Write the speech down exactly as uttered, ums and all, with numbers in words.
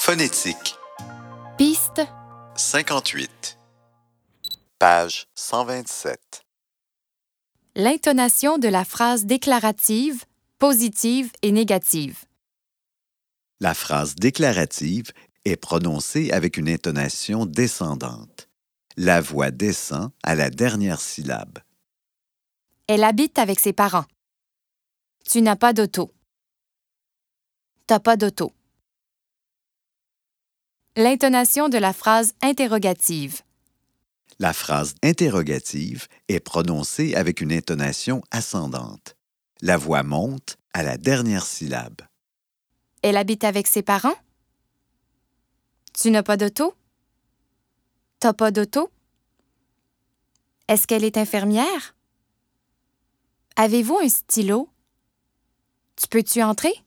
Phonétique. Piste cinquante-huit. Page cent vingt-sept. l'intonation de la phrase déclarative, positive et négative. La phrase déclarative est prononcée avec une intonation descendante. La voix descend à la dernière syllabe. Elle habite avec ses parents. Tu n'as pas d'auto. T'as pas d'auto. L'intonation de la phrase interrogative. La phrase interrogative est prononcée avec une intonation ascendante. La voix monte à la dernière syllabe. Elle habite avec ses parents? Tu n'as pas d'auto? T'as pas d'auto? Est-ce qu'elle est infirmière? Avez-vous un stylo? Tu peux-tu entrer?